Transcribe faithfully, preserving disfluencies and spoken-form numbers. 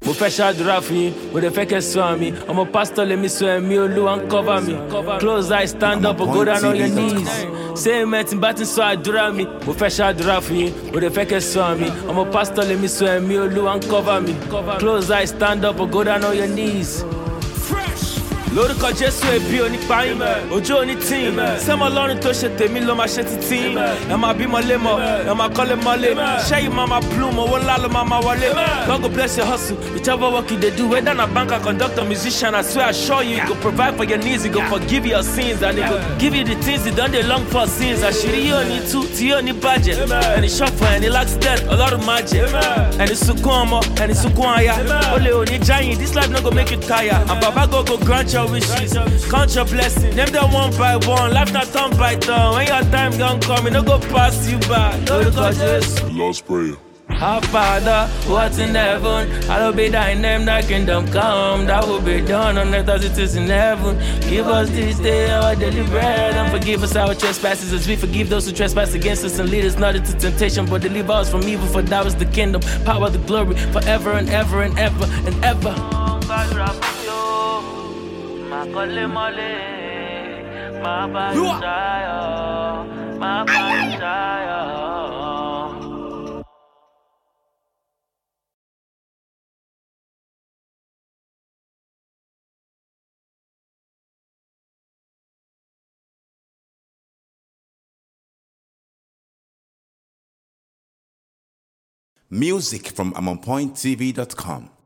Mo fẹ́ ṣàdúrà fún yín, mo dẹ̀ fẹ́ kẹ́ sọ àmì. Ọmọ pásítọ̀ lèmi sọ ẹ̀mí Olúwa ń cover mi. Close eyes, stand up, or go down on your knees. Say amen tí n bá ti sọ àdúrà mi. Mo fẹ́ ṣàdúrà fún yín, mo dẹ̀ fẹ́ kẹ́ sọ àmì. Ọmọ pásítọ̀ lèmi sọ ẹ̀mí Olúwa ń cover mi. Close eyes, stand up, or go down on your knees. Lórúkọ Jésù ebi onípayín, ojú onítìín, sẹ́mọ Ọlọ́run tó ṣe tèmi ló máa ṣe títí. Ẹ máa bímọ lémọ, ẹ máa kọ́lé mọ́lé, ṣẹ́yìn máa máa plume, owó ńlá ló máa máa wọlé. God go bless your hustle, whichever work you dey do, whether na banker, conductor, musician, I swear I assure you, he go provide for your needs, he go forgive your sins, and he go give you the things you don dey long for since. Àṣírí yóò ní tú, tí yóò ní bàjẹ́, ẹni ṣọ̀fọ̀ ẹni l'accident, Ọlọ́run máa jẹ́, ẹni sunkún ọmọ, ẹni sunkún aya, ó lè òní jáyìn, this life no go make you tire, and Baba go go grant your wishes, count your blessings, name them one by one, life not turn by turn, when your time gon' come, it no go pass you by. Lórúkọ Jésù. Lord's Prayer. Our Father, who art in heaven, hallowed be thy name, thy kingdom come, thy will be done on earth as it is in heaven. Give us this day our daily bread, and forgive us our trespasses as we forgive those who trespass against us, and lead us not into temptation, but deliver us from evil, for thou is the kingdom, power, the glory, forever and ever and ever and ever. Music from amon point t v dot com.